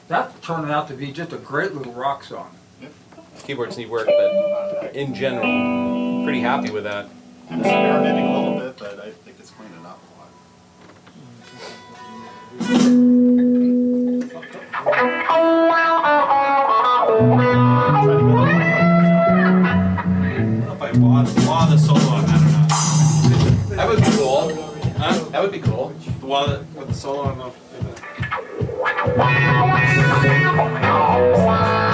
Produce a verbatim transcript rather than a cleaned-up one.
that turned out to be just a great little rock song. Keyboards need work, but in general, pretty happy with that. I'm experimenting a little bit, but I think it's cleaning up a lot. If I bought the wall the solo on, I don't know. That would be cool. Huh? That would be cool. The wall with the solo on the.